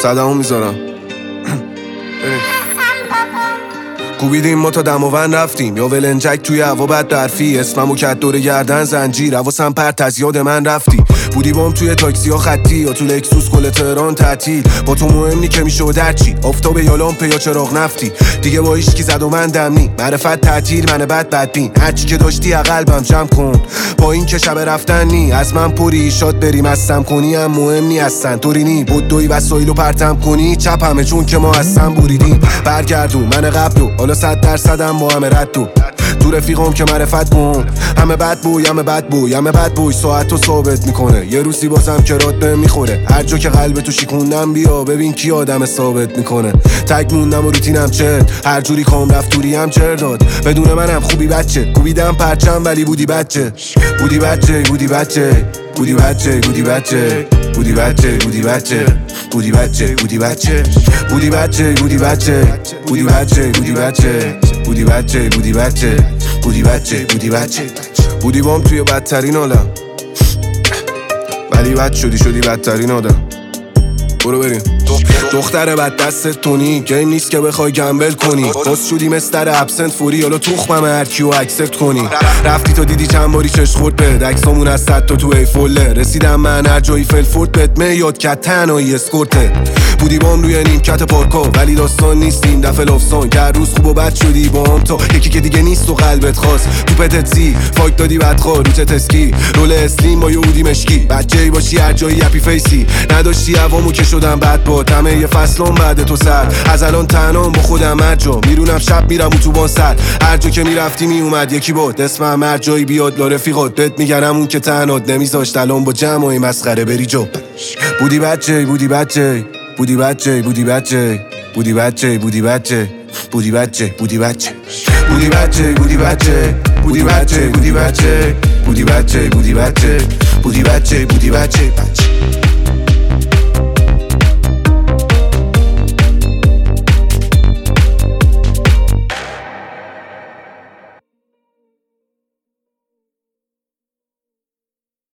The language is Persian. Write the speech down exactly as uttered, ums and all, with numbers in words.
صدامو میذارم. کوبیدیم ما تا دماوند رفتیم، یا ولنجک توی هوا بد درفی، اسممو کت دور گردن زنجیر، حواسم پرت از یاد من رفتی. بودی بام توی تاکسی ها خطی، یا تو لکسوس کل تهران تعطیل. با تو مهم نی که میشه و درچی، آفتاب یا لامپ یا چراغ نفتی. دیگه با هیچکی زد و من دم نی، معرفت تعطیل من بد بدبین. هرچی که داشتی قلبم جمع کن، با این که شب رفتن نی. از من پری شاد بریم هستم کنی هم مهم نی هستن طوری نی. بود دوی وسایلو پرتم کنی چپ همه چون که ما هستم بوریدیم. برگردون من قبلو حالا صد درصدم با همه ردو. تو رفیقام که معرفت کن، همه بد بوی همه بد بوی همه بد بوی ساعتو ثابت میکنه. یه روزی بازم که راد بهم میخوره، هر جا که قلب تو شیکوندم بیا ببین کی آدم ثابت میکنه. تک موندم و روتینم چرت، هر جوری کام رفت توری هم چر داد. بدون منم خوبی بچه، کوبیدم پرچم ولی بودی بچه. بودی بچه بودی بچه بودی بچه بودی بچه بودی بچه بودی بچه بودی بچه بودی بچه بودی بچه بودی بچه بودی بچه بودی بچه بودی بچه بودی بچه بودی بچه بودی بچه بودی بام توی بدترین عالم، ولی بد شدی شدی بدترین آدم. برو بریم. دختر بد دست تونی، گیم نیست که بخوای گمبل کنی. باز شدی مستر ابسنت فوری، حالا توخمم هرکیو اکسپت کنی. رفتی تو دیدی چند باری چش خورد به عکسامون از صد تا تو ای فوله. رسیدم من هر جایی فلفورد بهت میاد که تنهایی اسکورته. بودی بام روی نیمکت پارکا، ولی داستان نیستیم دفعه لافسان. که هر روز خوب و بد شدی با هم تا یکی که دیگه نیست و قلبت خواست. تو پتت سی فاک دادی بدخواه روچت اسکی، رول اسلیم با یهودی مشکی. بچه‌ای باشی هر جایی هپی فیسی، نداشتی هوامو که شدم بد با همه یه فصلم بعد تو سر. از الان تنهام با خودم هر جا میرونم شب میرم اتوبان سر. هر جا که میرفتی میومد یکی بود اسمم، هر جایی بیاد لا رفیقات بهت میگنم اون که تنهات نمیذاشت الان با جمعای مسخره بری جو. بودی بچه بودی بچه بودی بچه بودی بچه بودی بچه بودی بچه بودی بچه بودی بچه بودی بچه بودی بچه بودی بچه بودی بچه بودی بچه بودی بچه بودی بچه بودی بچه